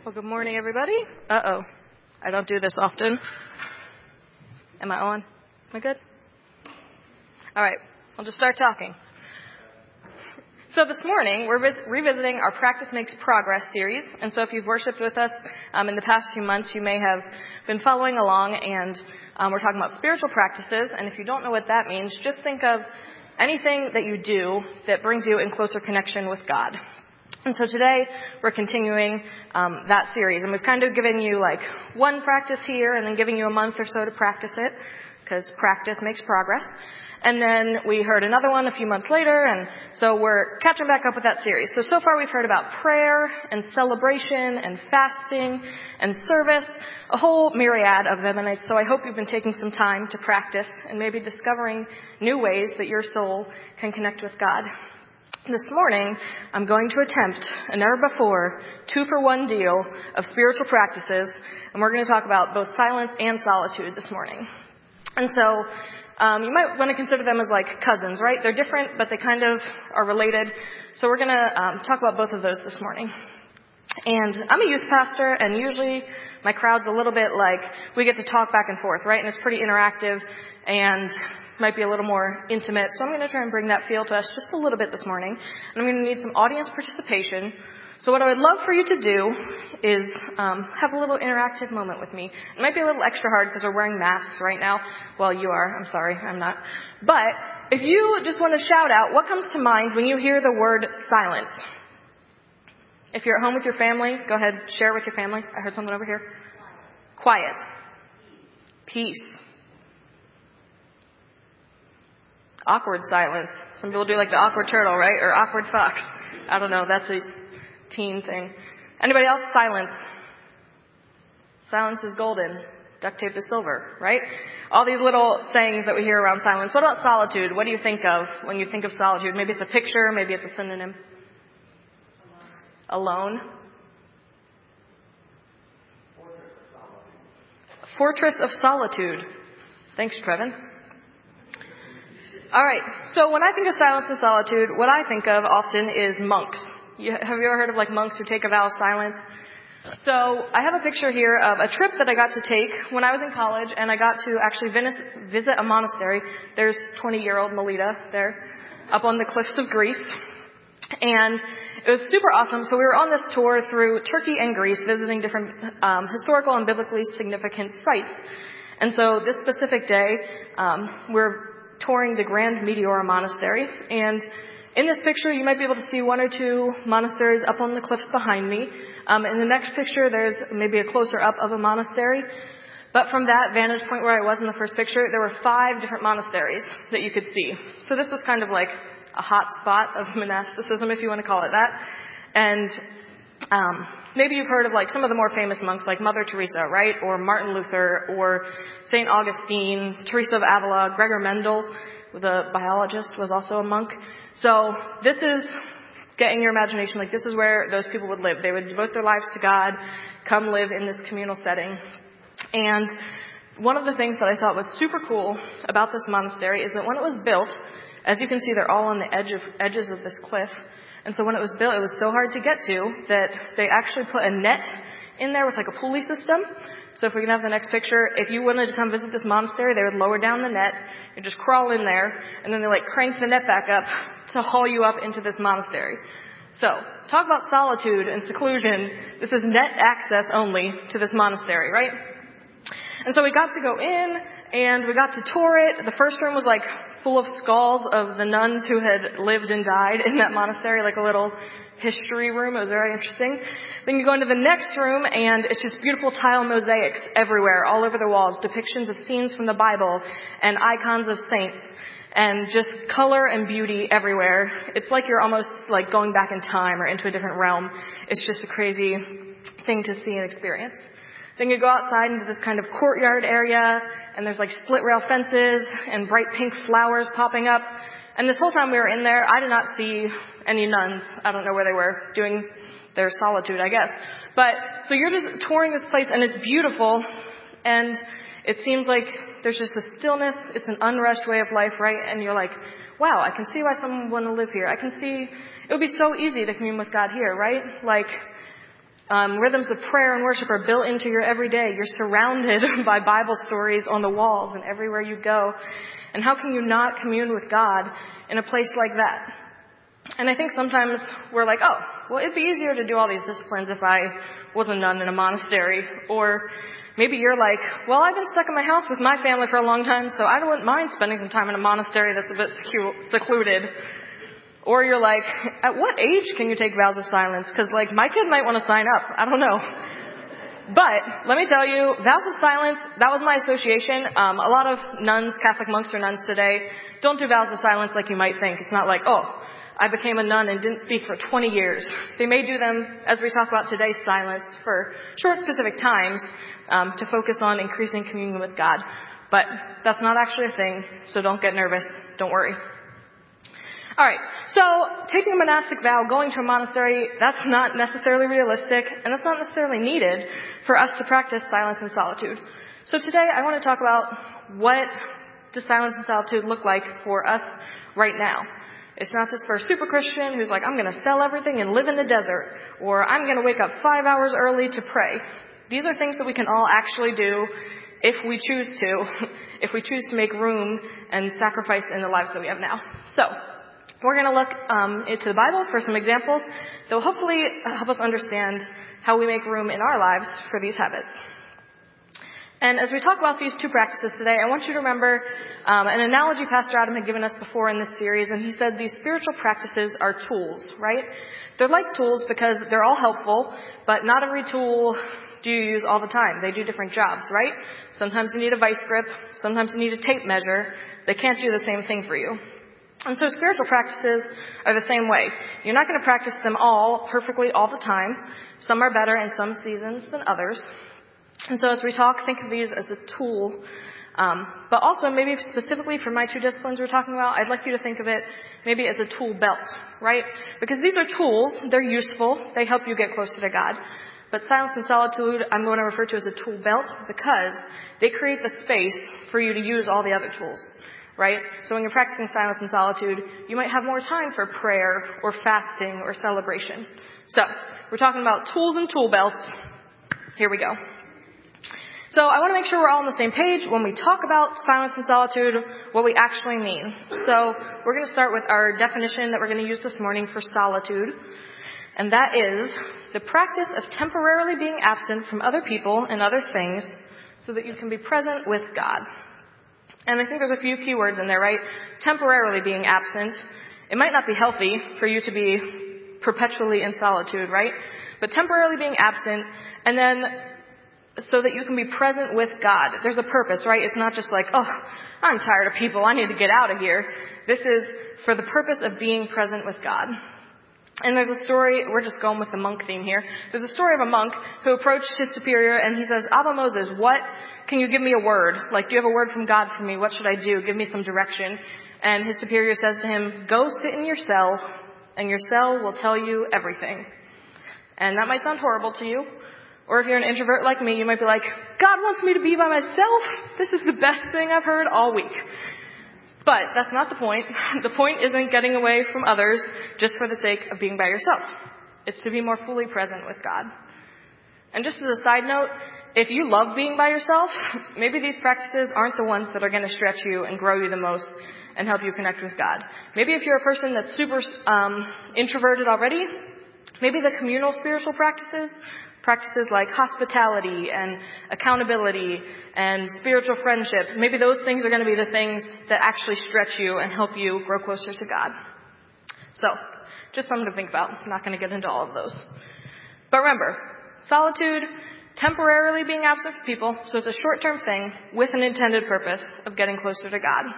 Well, good morning, everybody. Uh-oh. I don't do this often. Am I on? Am I good? All right. I'll just start talking. So this morning, we're revisiting our Practice Makes Progress series. And so if you've worshiped with us in the past few months, you may have been following along, and we're talking about spiritual practices. And if you don't know what that means, just think of anything that you do that brings you in closer connection with God. And so today, we're continuing that series. And we've kind of given you like one practice here and then giving you a month or so to practice it, because practice makes progress. And then we heard another one a few months later, and so we're catching back up with that series. So far we've heard about prayer and celebration and fasting and service, a whole myriad of them. And so I hope you've been taking some time to practice and maybe discovering new ways that your soul can connect with God. This morning, I'm going to attempt a never-before 2-for-1 deal of spiritual practices, and we're going to talk about both silence and solitude this morning. And so, you might want to consider them as like cousins, right? They're different, but they kind of are related. So we're going to talk about both of those this morning. And I'm a youth pastor, and usually my crowd's a little bit like we get to talk back and forth, right? And it's pretty interactive and might be a little more intimate. So I'm going to try and bring that feel to us just a little bit this morning. And I'm going to need some audience participation. So what I would love for you to do is have a little interactive moment with me. It might be a little extra hard because we're wearing masks right now. Well, you are. I'm sorry. I'm not. But if you just want to shout out, what comes to mind when you hear the word silence? If you're at home with your family, go ahead, share it with your family. I heard something over here. Quiet. Peace. Awkward silence. Some people do like the awkward turtle, right? Or awkward fox. I don't know. That's a teen thing. Anybody else? Silence. Silence is golden. Duct tape is silver, right? All these little sayings that we hear around silence. What about solitude? What do you think of when you think of solitude? Maybe it's a picture. Maybe it's a synonym. Alone. Fortress of solitude. Thanks, Trevin. All right. So when I think of silence and solitude, what I think of often is monks. Have you ever heard of like monks who take a vow of silence? So I have a picture here of a trip that I got to take when I was in college, and I got to actually visit a monastery. There's 20-year-old Melita there up on the cliffs of Greece. And it was super awesome. So we were on this tour through Turkey and Greece, visiting different historical and biblically significant sites. And so this specific day, we're touring the Grand Meteora Monastery. And in this picture, you might be able to see one or two monasteries up on the cliffs behind me. In the next picture, there's maybe a closer up of a monastery. But from that vantage point where I was in the first picture, there were 5 different monasteries that you could see. So this was kind of like a hot spot of monasticism, if you want to call it that. And maybe you've heard of like some of the more famous monks like Mother Teresa, right? Or Martin Luther, or St. Augustine, Teresa of Avila, Gregor Mendel, the biologist, was also a monk. So this is getting your imagination, like this is where those people would live. They would devote their lives to God, come live in this communal setting. And one of the things that I thought was super cool about this monastery is that when it was built, as you can see, they're all on the edges of this cliff. And so when it was built, it was so hard to get to that they actually put a net in there with like a pulley system. So if we can have the next picture, if you wanted to come visit this monastery, they would lower down the net and just crawl in there, and then they like crank the net back up to haul you up into this monastery. So talk about solitude and seclusion. This is net access only to this monastery, right? And so we got to go in and we got to tour it. The first room was like full of skulls of the nuns who had lived and died in that monastery, like a little history room. It was very interesting. Then you go into the next room, and it's just beautiful tile mosaics everywhere, all over the walls, depictions of scenes from the Bible and icons of saints, and just color and beauty everywhere. It's like you're almost like going back in time or into a different realm. It's just a crazy thing to see and experience. Then you go outside into this kind of courtyard area, and there's like split rail fences and bright pink flowers popping up. And this whole time we were in there, I did not see any nuns. I don't know where they were, doing their solitude, I guess. But, so you're just touring this place, and it's beautiful, and it seems like there's just a stillness. It's an unrushed way of life, right? And you're like, wow, I can see why someone would want to live here. I can see it would be so easy to commune with God here, right? Like, Rhythms of prayer and worship are built into your everyday. You're surrounded by Bible stories on the walls and everywhere you go. And how can you not commune with God in a place like that? And I think sometimes we're like, oh, well, it'd be easier to do all these disciplines if I was a nun in a monastery. Or maybe you're like, well, I've been stuck in my house with my family for a long time, so I wouldn't mind spending some time in a monastery that's a bit secluded. Or you're like, at what age can you take vows of silence? Because, like, my kid might want to sign up. I don't know. But let me tell you, vows of silence, that was my association. A lot of nuns, Catholic monks or nuns today, don't do vows of silence like you might think. It's not like, oh, I became a nun and didn't speak for 20 years. They may do them, as we talk about today, silence for short, specific times to focus on increasing communion with God. But that's not actually a thing, so don't get nervous. Don't worry. All right, so taking a monastic vow, going to a monastery, that's not necessarily realistic, and that's not necessarily needed for us to practice silence and solitude. So today I want to talk about what does silence and solitude look like for us right now. It's not just for a super Christian who's like, I'm going to sell everything and live in the desert, or I'm going to wake up 5 hours early to pray. These are things that we can all actually do if we choose to make room and sacrifice in the lives that we have now. So we're going to look into the Bible for some examples that will hopefully help us understand how we make room in our lives for these habits. And as we talk about these two practices today, I want you to remember an analogy Pastor Adam had given us before in this series, and he said these spiritual practices are tools, right? They're like tools because they're all helpful, but not every tool do you use all the time. They do different jobs, right? Sometimes you need a vice grip, sometimes you need a tape measure. They can't do the same thing for you. And so spiritual practices are the same way. You're not going to practice them all perfectly all the time. Some are better in some seasons than others. And so as we talk, think of these as a tool. But also maybe specifically for my two disciplines we're talking about, I'd like you to think of it maybe as a tool belt, right? Because these are tools. They're useful. They help you get closer to God. But silence and solitude, I'm going to refer to as a tool belt because they create the space for you to use all the other tools. Right? So when you're practicing silence and solitude, you might have more time for prayer or fasting or celebration. So we're talking about tools and tool belts. Here we go. So I want to make sure we're all on the same page when we talk about silence and solitude, what we actually mean. So we're going to start with our definition that we're going to use this morning for solitude. And that is the practice of temporarily being absent from other people and other things so that you can be present with God. And I think there's a few key words in there, right? Temporarily being absent. It might not be healthy for you to be perpetually in solitude, right? But temporarily being absent, and then so that you can be present with God. There's a purpose, right? It's not just like, oh, I'm tired of people, I need to get out of here. This is for the purpose of being present with God. And there's a story, we're just going with the monk theme here. There's a story of a monk who approached his superior and he says, Abba Moses, can you give me a word? Like, do you have a word from God for me? What should I do? Give me some direction. And his superior says to him, go sit in your cell and your cell will tell you everything. And that might sound horrible to you. Or if you're an introvert like me, you might be like, God wants me to be by myself? This is the best thing I've heard all week. But that's not the point. The point isn't getting away from others just for the sake of being by yourself. It's to be more fully present with God. And just as a side note, if you love being by yourself, maybe these practices aren't the ones that are going to stretch you and grow you the most and help you connect with God. Maybe if you're a person that's super introverted already, maybe the communal spiritual practices like hospitality and accountability and spiritual friendship, maybe those things are going to be the things that actually stretch you and help you grow closer to God. So, just something to think about. I'm not going to get into all of those. But remember, solitude, temporarily being absent from people, so it's a short-term thing with an intended purpose of getting closer to God.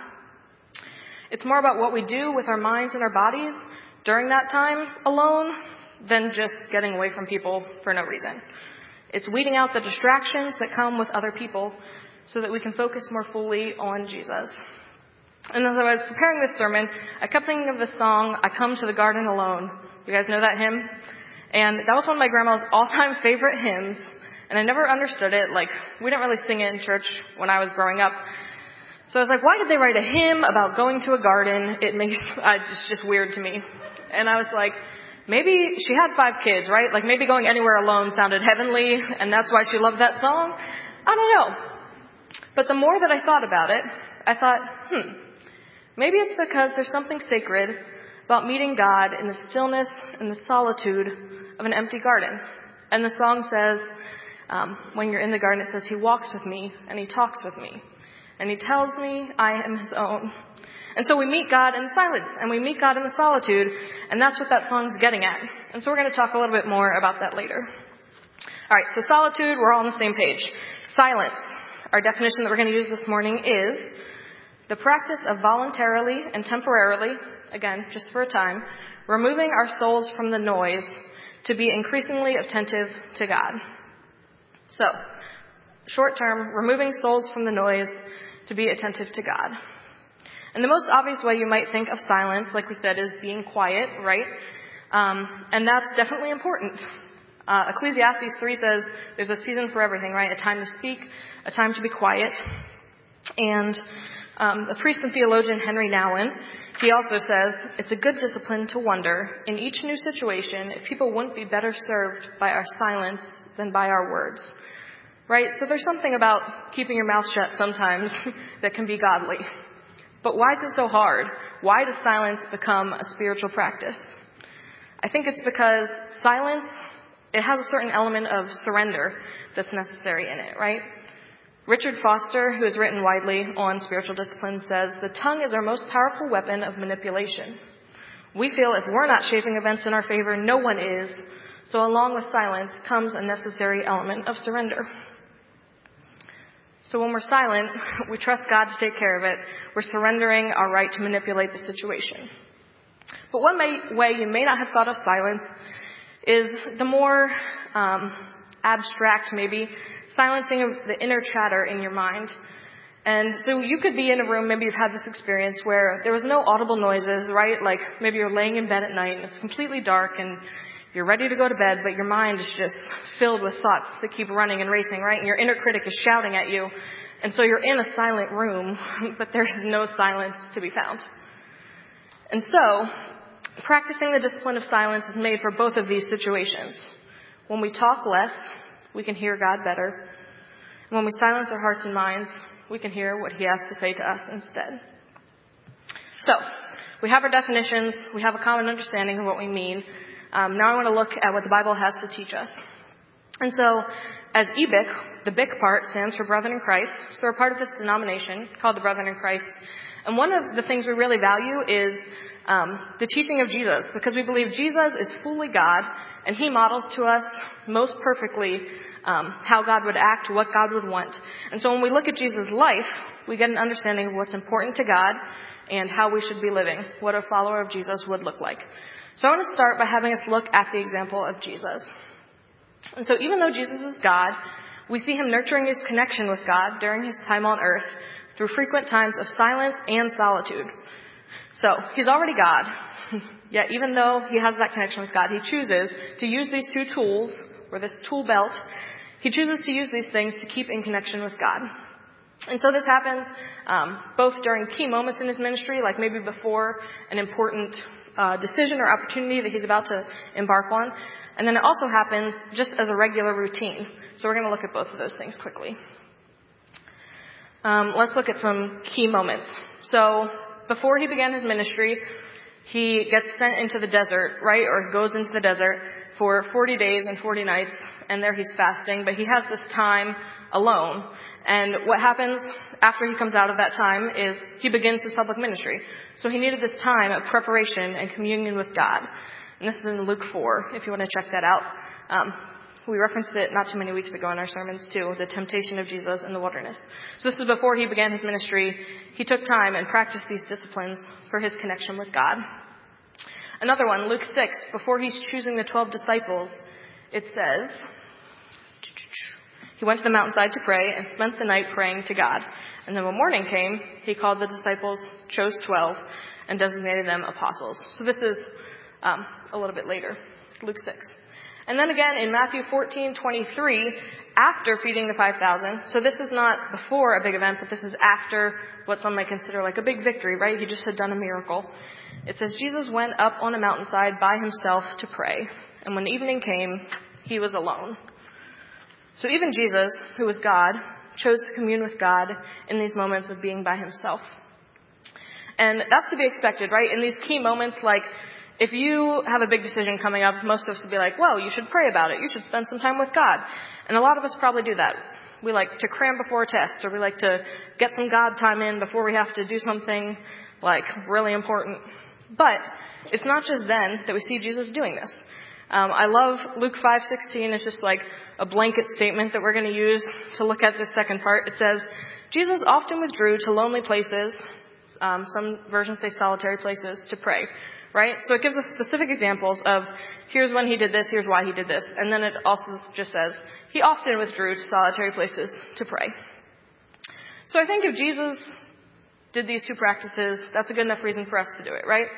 It's more about what we do with our minds and our bodies during that time alone than just getting away from people for no reason. It's weeding out the distractions that come with other people so that we can focus more fully on Jesus. And as I was preparing this sermon, I kept thinking of the song, I Come to the Garden Alone. You guys know that hymn? And that was one of my grandma's all-time favorite hymns, and I never understood it. Like, we didn't really sing it in church when I was growing up. So I was like, why did they write a hymn about going to a garden? It's just weird to me. And I was like, Maybe she had 5 kids, right? Like maybe Going Anywhere Alone sounded heavenly, and that's why she loved that song. I don't know. But the more that I thought about it, I thought, maybe it's because there's something sacred about meeting God in the stillness and the solitude of an empty garden. And the song says, when you're in the garden, it says, He walks with me and He talks with me. And He tells me I am His own. And so we meet God in the silence and we meet God in the solitude. And that's what that song's getting at. And so we're going to talk a little bit more about that later. All right, so solitude, we're all on the same page. Silence. Our definition that we're going to use this morning is the practice of voluntarily and temporarily, again, just for a time, removing our souls from the noise to be increasingly attentive to God. So, short term, removing souls from the noise to be attentive to God. And the most obvious way you might think of silence, like we said, is being quiet, right? And that's definitely important. Ecclesiastes 3 says there's a season for everything, right? A time to speak, a time to be quiet. And the priest and theologian Henry Nouwen, he also says, it's a good discipline to wonder, in each new situation, if people wouldn't be better served by our silence than by our words. Right? So there's something about keeping your mouth shut sometimes that can be godly. But why is it so hard? Why does silence become a spiritual practice? I think it's because silence, it has a certain element of surrender that's necessary in it, right? Richard Foster, who has written widely on spiritual discipline, says, the tongue is our most powerful weapon of manipulation. We feel if we're not shaping events in our favor, no one is. So along with silence comes a necessary element of surrender. So when we're silent, we trust God to take care of it. We're surrendering our right to manipulate the situation. But one way you may not have thought of silence is the more abstract, maybe, silencing of the inner chatter in your mind. And so you could be in a room, maybe you've had this experience where there was no audible noises, right? Like maybe you're laying in bed at night and it's completely dark and you're ready to go to bed, but your mind is just filled with thoughts that keep running and racing, right? And your inner critic is shouting at you. And so you're in a silent room, but there's no silence to be found. And so, practicing the discipline of silence is made for both of these situations. When we talk less, we can hear God better. And when we silence our hearts and minds, we can hear what He has to say to us instead. So, we have our definitions. We have a common understanding of what we mean. Now I want to look at what the Bible has to teach us. And so, as EBIC, the BIC part stands for Brethren in Christ. So we're part of this denomination called the Brethren in Christ. And one of the things we really value is the teaching of Jesus, because we believe Jesus is fully God, and He models to us most perfectly how God would act, what God would want. And so when we look at Jesus' life, we get an understanding of what's important to God and how we should be living, what a follower of Jesus would look like. So I want to start by having us look at the example of Jesus. And so even though Jesus is God, we see Him nurturing His connection with God during His time on earth through frequent times of silence and solitude. So He's already God, yet even though He has that connection with God, He chooses to use these two tools, or this tool belt, He chooses to use these things to keep in connection with God. And so this happens both during key moments in His ministry, like maybe before an important decision or opportunity that He's about to embark on. And then it also happens just as a regular routine. So we're going to look at both of those things quickly. Let's look at some key moments. So before He began His ministry, He gets sent into the desert, right? Or goes into the desert for 40 days and 40 nights. And there He's fasting. But He has this time alone. And what happens after He comes out of that time is He begins His public ministry. So He needed this time of preparation and communion with God. And this is in Luke 4, if you want to check that out. We referenced it not too many weeks ago in our sermons too, the temptation of Jesus in the wilderness. So this is before He began His ministry. He took time and practiced these disciplines for His connection with God. Another one, Luke 6, before He's choosing the 12 disciples, it says, He went to the mountainside to pray and spent the night praying to God. And then when morning came, He called the disciples, chose 12, and designated them apostles. So this is a little bit later, Luke 6. And then again in Matthew 14:23, after feeding the 5,000. So this is not before a big event, but this is after what some might consider like a big victory, right? He just had done a miracle. It says, Jesus went up on a mountainside by himself to pray. And when evening came, he was alone. So even Jesus, who was God, chose to commune with God in these moments of being by himself. And that's to be expected, right? In these key moments, like if you have a big decision coming up, most of us would be like, well, you should pray about it. You should spend some time with God. And a lot of us probably do that. We like to cram before a test, or we like to get some God time in before we have to do something like really important. But it's not just then that we see Jesus doing this. I love Luke 5:16. It's just like a blanket statement that we're going to use to look at this second part. It says, Jesus often withdrew to lonely places, some versions say solitary places, to pray, right? So it gives us specific examples of here's when he did this, here's why he did this. And then it also just says he often withdrew to solitary places to pray. So I think if Jesus did these two practices, that's a good enough reason for us to do it, right?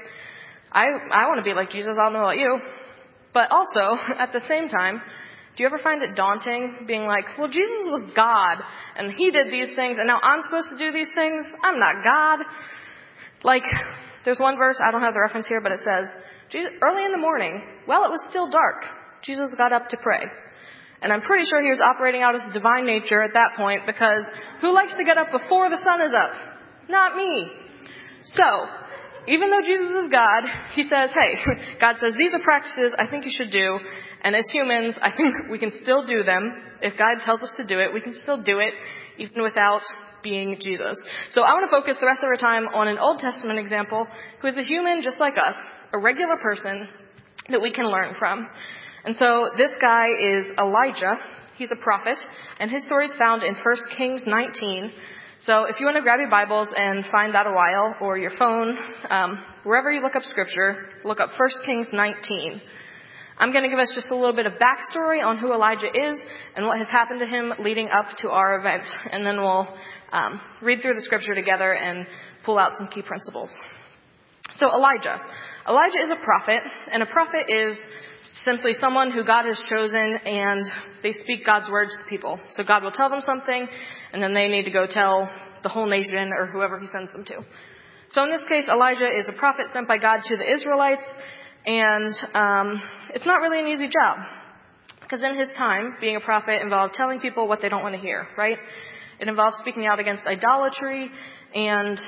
I want to be like Jesus. I don't know about you. But also, at the same time, do you ever find it daunting being like, well, Jesus was God, and he did these things, and now I'm supposed to do these things? I'm not God. Like, there's one verse, I don't have the reference here, but it says, early in the morning, while it was still dark, Jesus got up to pray. And I'm pretty sure he was operating out his divine nature at that point, because who likes to get up before the sun is up? Not me. So, even though Jesus is God, he says, hey, God says, these are practices I think you should do. And as humans, I think we can still do them. If God tells us to do it, we can still do it, even without being Jesus. So I want to focus the rest of our time on an Old Testament example who is a human just like us, a regular person that we can learn from. And so this guy is Elijah. He's a prophet, and his story is found in 1 Kings 19. So if you want to grab your Bibles and find that a while, or your phone, wherever you look up scripture, look up 1 Kings 19. I'm going to give us just a little bit of backstory on who Elijah is and what has happened to him leading up to our event. And then we'll read through the scripture together and pull out some key principles. So Elijah. Elijah is a prophet, and a prophet is simply someone who God has chosen, and they speak God's words to people. So God will tell them something, and then they need to go tell the whole nation or whoever he sends them to. So in this case, Elijah is a prophet sent by God to the Israelites, and it's not really an easy job. Because in his time, being a prophet involved telling people what they don't want to hear, right? It involves speaking out against idolatry and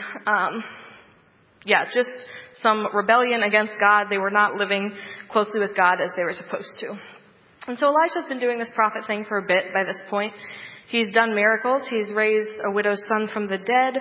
just some rebellion against God. They were not living closely with God as they were supposed to. And so Elijah's been doing this prophet thing for a bit by this point. He's done miracles. He's raised a widow's son from the dead.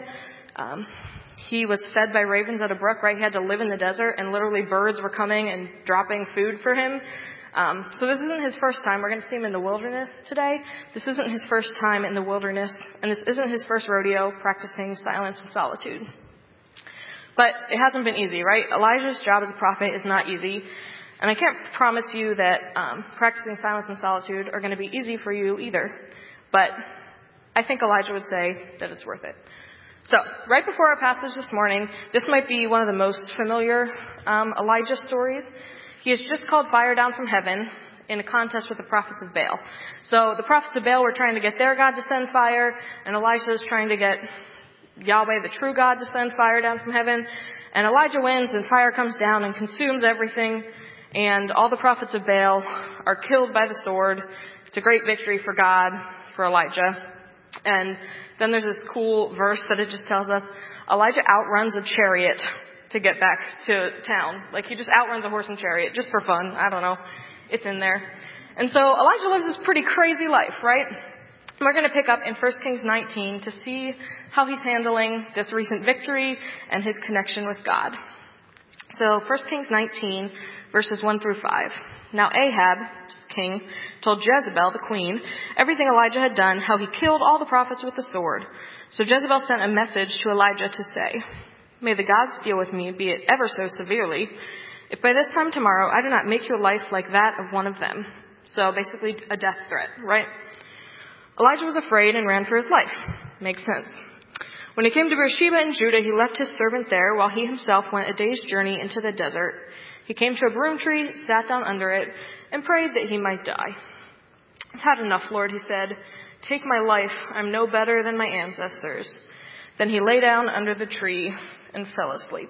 He was fed by ravens at a brook, right? He had to live in the desert, and literally birds were coming and dropping food for him. So this isn't his first time. We're going to see him in the wilderness today. This isn't his first time in the wilderness, and this isn't his first rodeo practicing silence and solitude. But it hasn't been easy, right? Elijah's job as a prophet is not easy. And I can't promise you that practicing silence and solitude are going to be easy for you either. But I think Elijah would say that it's worth it. So, right before our passage this morning, this might be one of the most familiar Elijah stories. He has just called fire down from heaven in a contest with the prophets of Baal. So the prophets of Baal were trying to get their God to send fire, and Elijah is trying to get Yahweh, the true God, to send fire down from heaven. And Elijah wins, and fire comes down and consumes everything. And all the prophets of Baal are killed by the sword. It's a great victory for God, for Elijah. And then there's this cool verse that it just tells us Elijah outruns a chariot to get back to town. Like, he just outruns a horse and chariot just for fun. I don't know. It's in there. And so Elijah lives this pretty crazy life, right? We're going to pick up in 1 Kings 19 to see how he's handling this recent victory and his connection with God. So 1 Kings 19, verses 1 through 5. Now Ahab, king, told Jezebel, the queen, everything Elijah had done, how he killed all the prophets with the sword. So Jezebel sent a message to Elijah to say, may the gods deal with me, be it ever so severely, if by this time tomorrow I do not make your life like that of one of them. So basically a death threat, right? Elijah was afraid and ran for his life. Makes sense. When he came to Beersheba in Judah, he left his servant there while he himself went a day's journey into the desert. He came to a broom tree, sat down under it, and prayed that he might die. "I've had enough, Lord," he said. "Take my life. I'm no better than my ancestors." Then he lay down under the tree and fell asleep.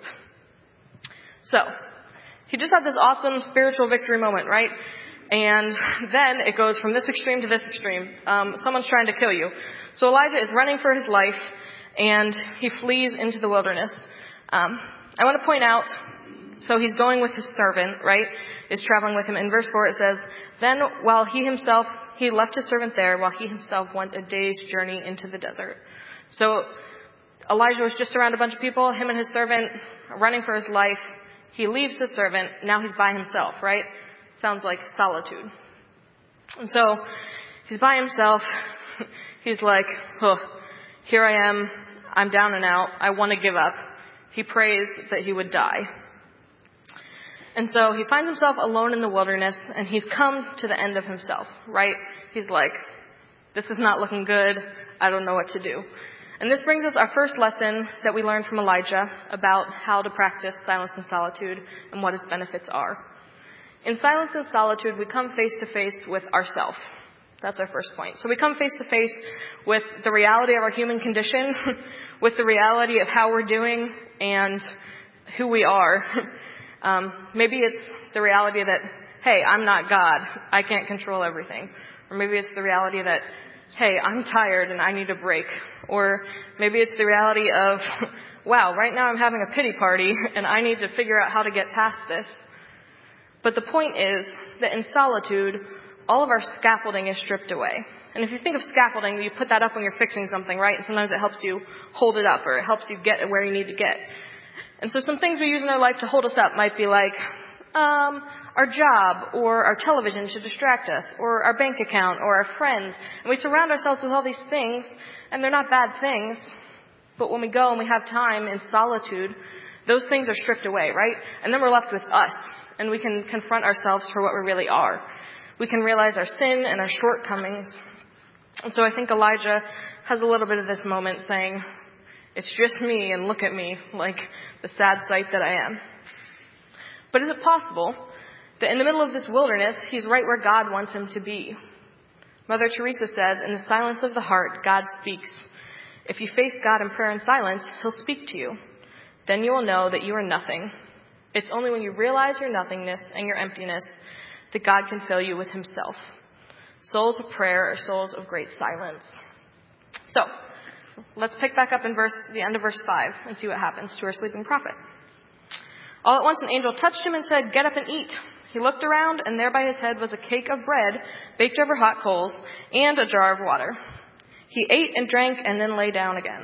So, he just had this awesome spiritual victory moment, right? And then it goes from this extreme to this extreme. Someone's trying to kill you. So Elijah is running for his life, and he flees into the wilderness. I want to point out, so he's going with his servant, right? Is traveling with him. In verse 4 it says, "Then while he left his servant there, while he himself went a day's journey into the desert." So Elijah was just around a bunch of people, him and his servant, running for his life. He leaves the servant. Now he's by himself, right? Sounds like solitude. And so he's by himself. He's like, "Oh, here I am. I'm down and out. I want to give up." He prays that he would die. And so he finds himself alone in the wilderness, and he's come to the end of himself, right? He's like, "This is not looking good. I don't know what to do." And this brings us our first lesson that we learned from Elijah about how to practice silence and solitude and what its benefits are. In silence and solitude, we come face to face with ourselves. That's our first point. So we come face to face with the reality of our human condition, with the reality of how we're doing and who we are. Maybe it's the reality that, hey, I'm not God. I can't control everything. Or maybe it's the reality that, hey, I'm tired and I need a break. Or maybe it's the reality of, wow, right now I'm having a pity party and I need to figure out how to get past this. But the point is that in solitude, all of our scaffolding is stripped away. And if you think of scaffolding, you put that up when you're fixing something, right? And sometimes it helps you hold it up or it helps you get where you need to get. And so some things we use in our life to hold us up might be like our job or our television to distract us or our bank account or our friends. And we surround ourselves with all these things, and they're not bad things. But when we go and we have time in solitude, those things are stripped away, right? And then we're left with us, and we can confront ourselves for what we really are. We can realize our sin and our shortcomings. And so I think Elijah has a little bit of this moment saying, "It's just me, and look at me, like the sad sight that I am." But is it possible that in the middle of this wilderness, he's right where God wants him to be? Mother Teresa says, "In the silence of the heart, God speaks. If you face God in prayer and silence, he'll speak to you. Then you will know that you are nothing. It's only when you realize your nothingness and your emptiness that God can fill you with himself." Souls of prayer are souls of great silence. So, let's pick back up in the end of verse 5 and see what happens to our sleeping prophet. All at once an angel touched him and said, "Get up and eat." He looked around, and there by his head was a cake of bread baked over hot coals and a jar of water. He ate and drank and then lay down again.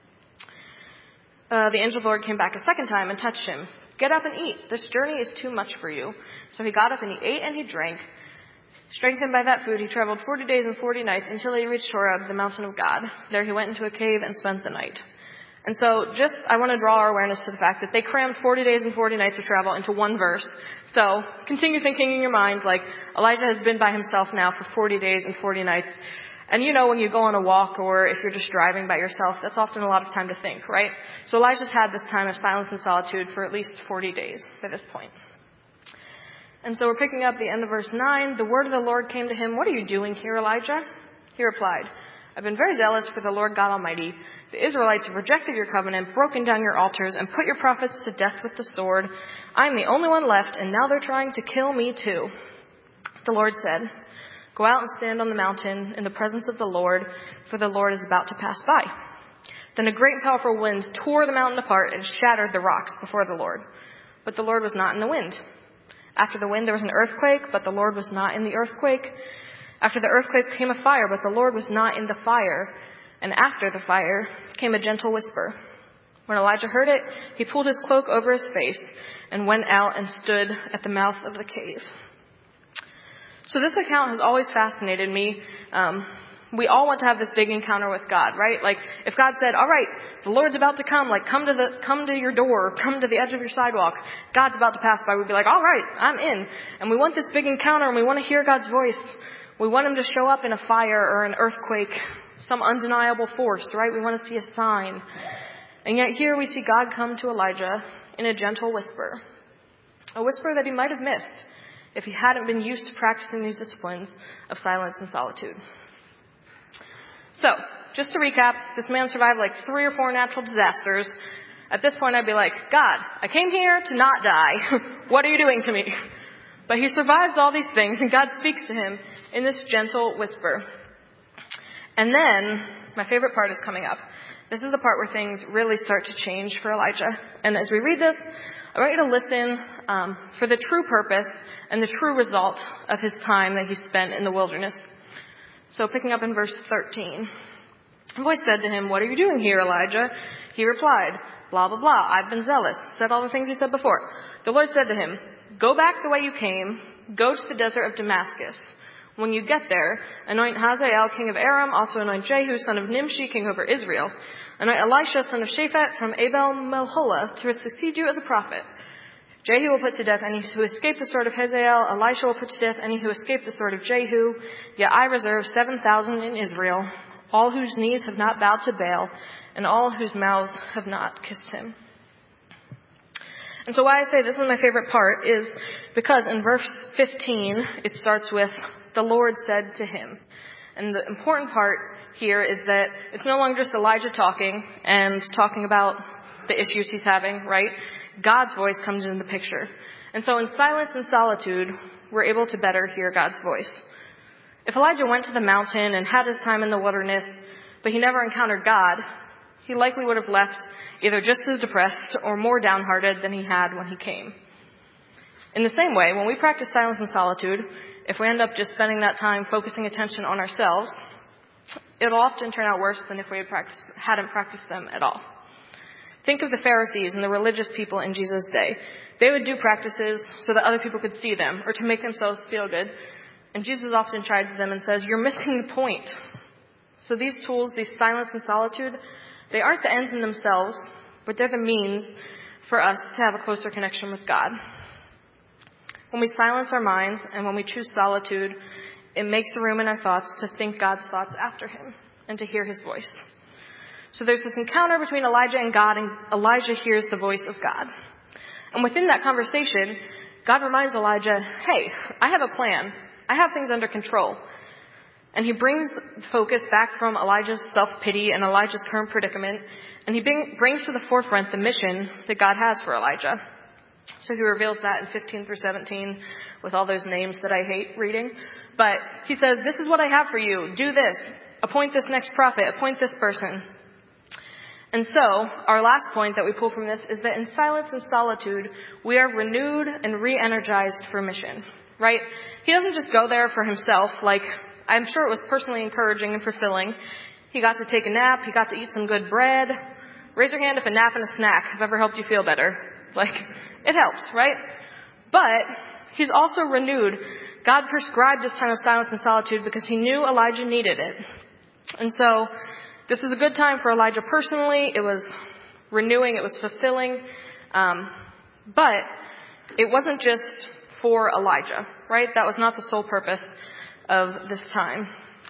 The angel of the Lord came back a second time and touched him. "Get up and eat. This journey is too much for you." So he got up and he ate and he drank. Strengthened by that food, he traveled 40 days and 40 nights until he reached Horeb, the mountain of God. There he went into a cave and spent the night. And so I want to draw our awareness to the fact that they crammed 40 days and 40 nights of travel into one verse. So continue thinking in your minds, like, Elijah has been by himself now for 40 days and 40 nights. And you know, when you go on a walk or if you're just driving by yourself, that's often a lot of time to think, right? So Elijah's had this time of silence and solitude for at least 40 days by this point. And so we're picking up the end of verse 9. The word of the Lord came to him, "What are you doing here, Elijah?" He replied, "I've been very zealous for the Lord God Almighty. The Israelites have rejected your covenant, broken down your altars, and put your prophets to death with the sword. I'm the only one left, and now they're trying to kill me too." The Lord said, "Go out and stand on the mountain in the presence of the Lord, for the Lord is about to pass by." Then a great and powerful wind tore the mountain apart and shattered the rocks before the Lord. But the Lord was not in the wind. After the wind there was an earthquake, but the Lord was not in the earthquake. After the earthquake came a fire, but the Lord was not in the fire. And after the fire came a gentle whisper. When Elijah heard it, he pulled his cloak over his face and went out and stood at the mouth of the cave. So this account has always fascinated me. We all want to have this big encounter with God, right? Like, if God said, "All right, the Lord's about to come, like, come to your door, come to the edge of your sidewalk, God's about to pass by," we'd be like, "All right, I'm in." And we want this big encounter, and we want to hear God's voice. We want him to show up in a fire or an earthquake, some undeniable force, right? We want to see a sign. And yet here we see God come to Elijah in a gentle whisper, a whisper that he might have missed if he hadn't been used to practicing these disciplines of silence and solitude. So, just to recap, this man survived like 3 or 4 natural disasters. At this point, I'd be like, God, I came here to not die. What are you doing to me? But he survives all these things, and God speaks to him in this gentle whisper. And then, my favorite part is coming up. This is the part where things really start to change for Elijah. And as we read this, I want you to listen for the true purpose and the true result of his time that he spent in the wilderness. So picking up in verse 13. A voice said to him, "What are you doing here, Elijah?" He replied, "Blah, blah, blah. I've been zealous." Said all the things he said before. The Lord said to him, "Go back the way you came. Go to the desert of Damascus. When you get there, anoint Hazael, king of Aram. Also anoint Jehu, son of Nimshi, king over Israel. Anoint Elisha, son of Shaphat, from Abel-Melholah, to succeed you as a prophet. Jehu will put to death any who escape the sword of Hazael. Elisha will put to death any who escape the sword of Jehu. Yet I reserve 7,000 in Israel, all whose knees have not bowed to Baal, and all whose mouths have not kissed him." And so why I say this is my favorite part is because in verse 15, it starts with, "The Lord said to him." And the important part here is that it's no longer just Elijah talking and talking about the issues he's having, right? God's voice comes into the picture. And so in silence and solitude, we're able to better hear God's voice. If Elijah went to the mountain and had his time in the wilderness, but he never encountered God, he likely would have left either just as depressed or more downhearted than he had when he came. In the same way, when we practice silence and solitude, if we end up just spending that time focusing attention on ourselves, it'll often turn out worse than if we hadn't practiced them at all. Think of the Pharisees and the religious people in Jesus' day. They would do practices so that other people could see them or to make themselves feel good. And Jesus often chides them and says, "You're missing the point." So these tools, these silence and solitude, they aren't the ends in themselves, but they're the means for us to have a closer connection with God. When we silence our minds and when we choose solitude, it makes room in our thoughts to think God's thoughts after him and to hear his voice. So there's this encounter between Elijah and God, and Elijah hears the voice of God. And within that conversation, God reminds Elijah, "Hey, I have a plan. I have things under control." And he brings focus back from Elijah's self-pity and Elijah's current predicament, and he brings to the forefront the mission that God has for Elijah. So he reveals that in 15 through 17 with all those names that I hate reading. But he says, "This is what I have for you. Do this. Appoint this next prophet. Appoint this person." And so, our last point that we pull from this is that in silence and solitude, we are renewed and re-energized for mission, right? He doesn't just go there for himself, like, I'm sure it was personally encouraging and fulfilling. He got to take a nap, he got to eat some good bread. Raise your hand if a nap and a snack have ever helped you feel better. Like, it helps, right? But, he's also renewed. God prescribed this time of silence and solitude because he knew Elijah needed it. And so, this is a good time for Elijah personally. It was renewing, it was fulfilling. But it wasn't just for Elijah, right? That was not the sole purpose of this time.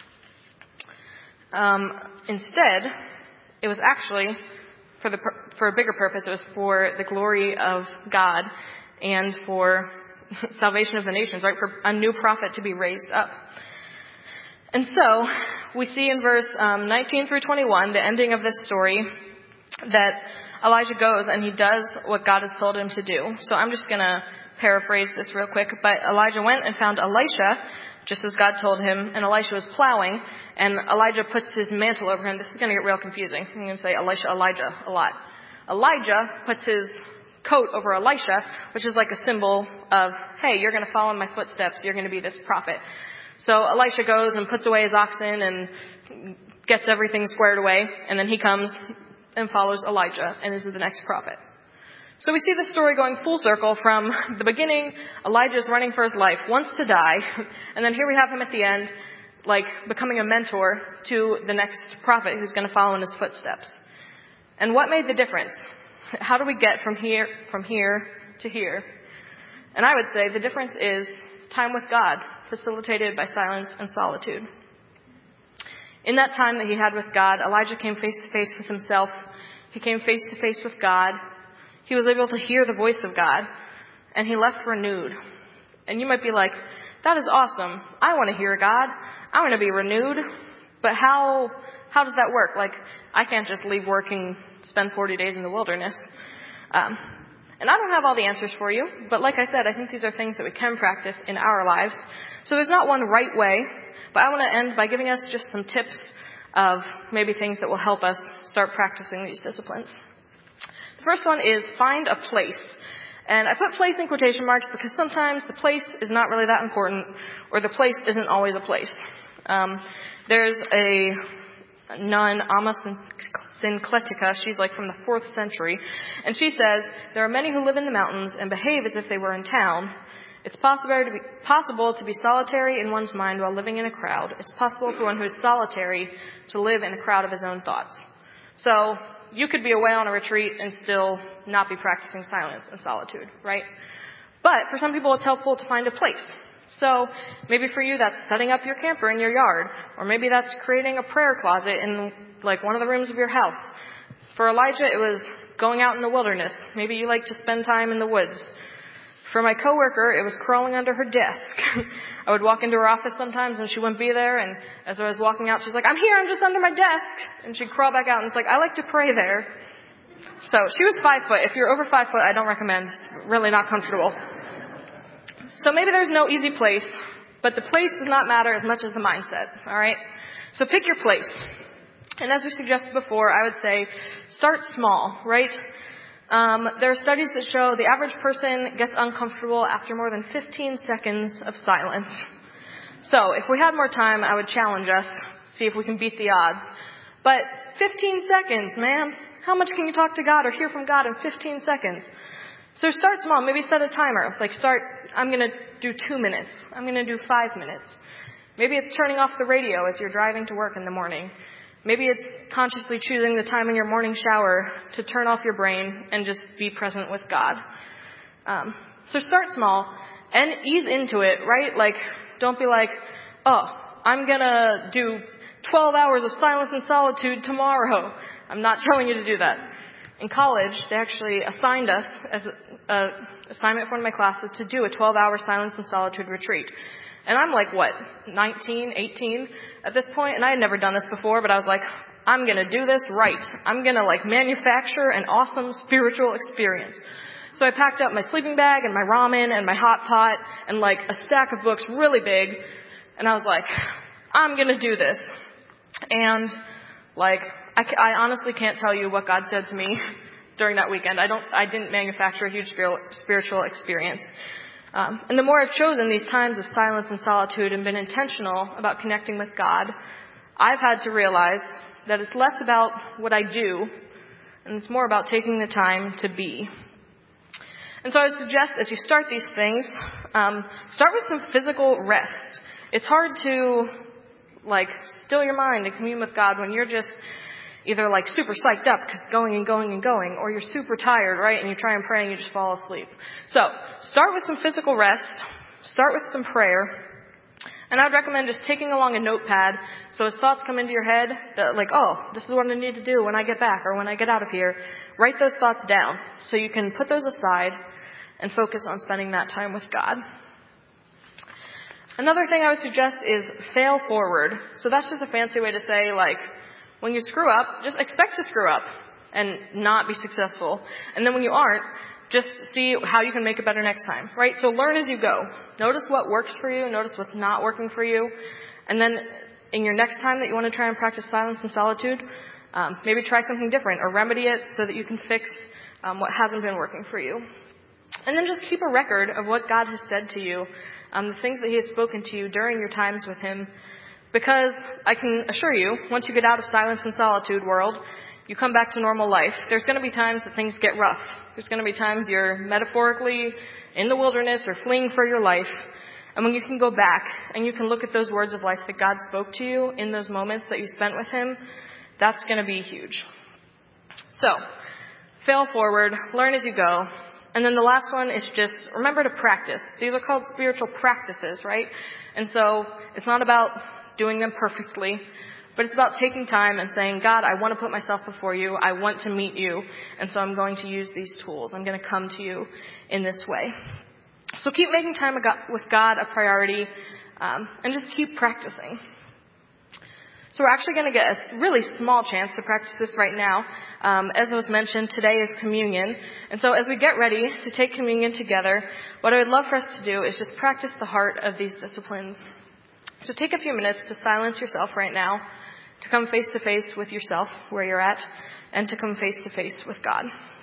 Instead, it was actually for a bigger purpose. It was for the glory of God and for salvation of the nations, right? For a new prophet to be raised up. And so, we see in verse 19 through 21, the ending of this story, that Elijah goes and he does what God has told him to do. So I'm just going to paraphrase this real quick. But Elijah went and found Elisha, just as God told him, and Elisha was plowing, and Elijah puts his mantle over him. This is going to get real confusing. I'm going to say Elijah a lot. Elijah puts his coat over Elisha, which is like a symbol of, hey, you're going to follow in my footsteps. You're going to be this prophet. So Elisha goes and puts away his oxen and gets everything squared away, and then he comes and follows Elijah and is the next prophet. So we see the story going full circle from the beginning. Elijah's running for his life, wants to die, and then here we have him at the end, like becoming a mentor to the next prophet who's going to follow in his footsteps. And what made the difference? How do we get from here to here? And I would say the difference is time with God, facilitated by silence and solitude. In that time that he had with God, Elijah came face to face with himself. He came face to face with God. He was able to hear the voice of God, and he left renewed. And you might be like, that is awesome. I want to hear God. I want to be renewed. But how does that work? Like, I can't just leave work and spend 40 days in the wilderness. And I don't have all the answers for you, but like I said, I think these are things that we can practice in our lives. So there's not one right way, but I want to end by giving us just some tips of maybe things that will help us start practicing these disciplines. The first one is find a place. And I put place in quotation marks because sometimes the place is not really that important, or the place isn't always a place. There's a nun, Amma Syncletica, she's like from the 4th century, and she says, there are many who live in the mountains and behave as if they were in town. It's possible to be solitary in one's mind while living in a crowd. It's possible for one who is solitary to live in a crowd of his own thoughts. So you could be away on a retreat and still not be practicing silence and solitude, right? But for some people, it's helpful to find a place. So maybe for you, that's setting up your camper in your yard, or maybe that's creating a prayer closet in like one of the rooms of your house. For Elijah, it was going out in the wilderness. Maybe you like to spend time in the woods. For my coworker, it was crawling under her desk. I would walk into her office sometimes and she wouldn't be there, and as I was walking out, she's like, I'm here, I'm just under my desk. And she'd crawl back out and it's like, I like to pray there. So she was 5 foot. If you're over 5 foot, I don't recommend. It's really not comfortable. So maybe there's no easy place, but the place does not matter as much as the mindset, all right? So pick your place. And as we suggested before, I would say start small, right? There are studies that show the average person gets uncomfortable after more than 15 seconds of silence. So if we had more time, I would challenge us, see if we can beat the odds. But 15 seconds, man. How much can you talk to God or hear from God in 15 seconds? So start small. Maybe set a timer. Like I'm going to do 2 minutes. I'm going to do 5 minutes. Maybe it's turning off the radio as you're driving to work in the morning. Maybe it's consciously choosing the time in your morning shower to turn off your brain and just be present with God. So start small and ease into it, right? Like, don't be like, oh, I'm going to do 12 hours of silence and solitude tomorrow. I'm not telling you to do that. In college, they actually assigned us as an assignment for one of my classes to do a 12-hour silence and solitude retreat. And I'm like, 19, 18 at this point? And I had never done this before, but I was like, I'm going to do this right. I'm going to manufacture an awesome spiritual experience. So I packed up my sleeping bag and my ramen and my hot pot and a stack of books really big. And I was like, I'm going to do this. And I honestly can't tell you what God said to me during that weekend. I didn't manufacture a huge spiritual experience. And the more I've chosen these times of silence and solitude and been intentional about connecting with God, I've had to realize that it's less about what I do, and it's more about taking the time to be. And so I would suggest as you start these things, start with some physical rest. It's hard to still your mind and commune with God when you're just either super psyched up because going and going and going, or you're super tired, right? And you try and pray and you just fall asleep. So start with some physical rest. Start with some prayer. And I would recommend just taking along a notepad so as thoughts come into your head that this is what I need to do when I get back or when I get out of here. Write those thoughts down so you can put those aside and focus on spending that time with God. Another thing I would suggest is fail forward. So that's just a fancy way to say when you screw up, just expect to screw up and not be successful. And then when you aren't, just see how you can make it better next time, right? So learn as you go. Notice what works for you. Notice what's not working for you. And then in your next time that you want to try and practice silence and solitude, maybe try something different or remedy it so that you can fix what hasn't been working for you. And then just keep a record of what God has said to you, the things that He has spoken to you during your times with Him. Because I can assure you, once you get out of silence and solitude world, you come back to normal life. There's going to be times that things get rough. There's going to be times you're metaphorically in the wilderness or fleeing for your life. And when you can go back and you can look at those words of life that God spoke to you in those moments that you spent with Him, that's going to be huge. So, fail forward, learn as you go. And then the last one is just remember to practice. These are called spiritual practices, right? And so it's not about doing them perfectly, but it's about taking time and saying, God, I want to put myself before you. I want to meet you. And so I'm going to use these tools. I'm going to come to you in this way. So keep making time with God a priority, and just keep practicing. So we're actually going to get a really small chance to practice this right now. As was mentioned, today is communion. And so as we get ready to take communion together, what I would love for us to do is just practice the heart of these disciplines. So take a few minutes to silence yourself right now, to come face to face with yourself where you're at, and to come face to face with God.